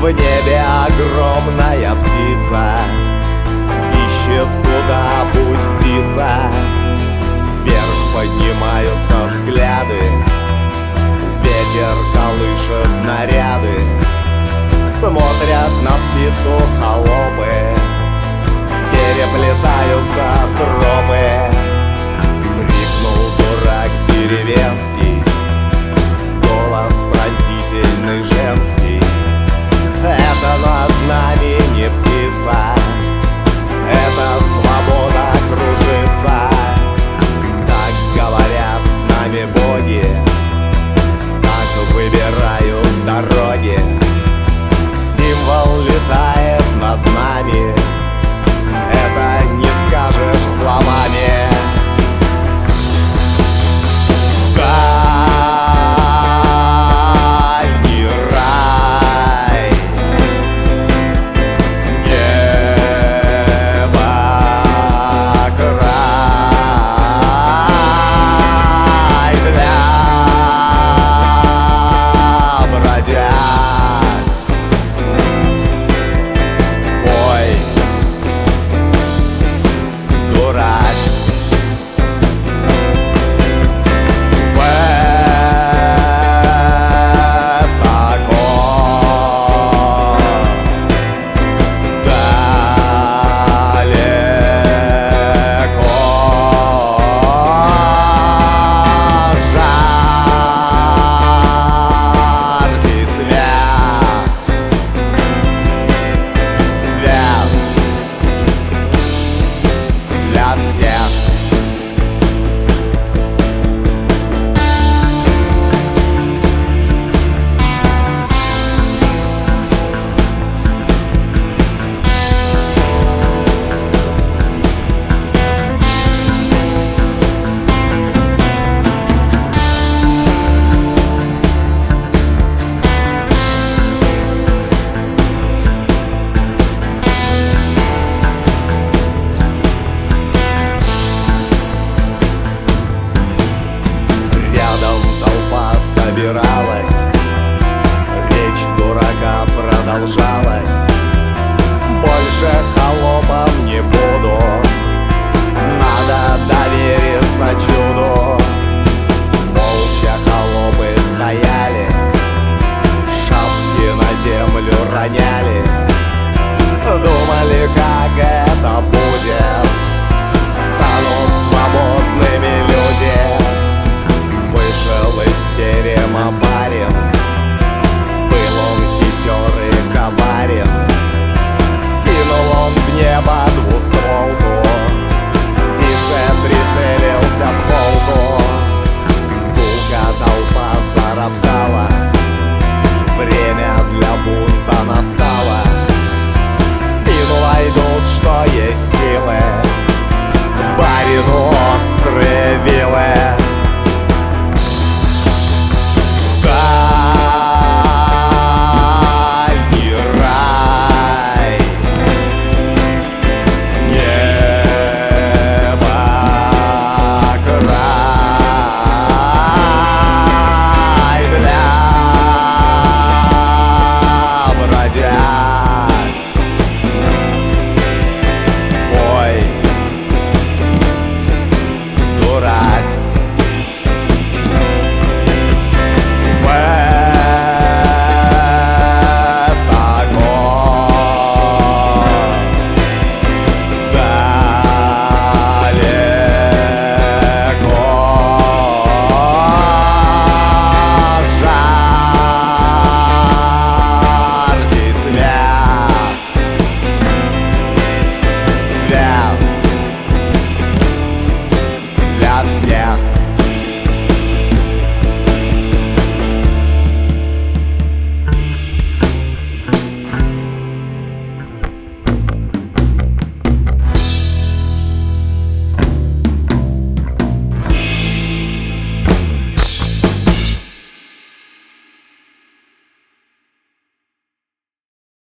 В небе огромная птица ищет, куда опуститься. Вверх поднимаются взгляды, ветер колышет наряды. Смотрят на птицу холопы, переплетаются тропы. Крикнул дурак деревенский, голос пронзительный женский. Это над нами не птица, это свобода кружится. Так говорят с нами боги, так выбирают дороги. Символ летает над нами, это не скажешь словами. Дальний рай, небо край для бродяг. Пой, дурак. Собиралась, речь дурака продолжалась. Больше холопом не буду, надо довериться чуду. Молча холопы стояли, шапки на землю роняли. Думали, как это будет, станут свободными люди. Вышел из терема